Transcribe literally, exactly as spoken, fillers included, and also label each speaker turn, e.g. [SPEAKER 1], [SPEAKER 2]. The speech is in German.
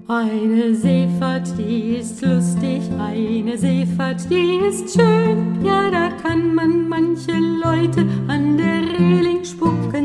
[SPEAKER 1] Eine Seefahrt, die ist lustig, eine Seefahrt, die ist schön. Ja, da kann man manche Leute an der Reling spucken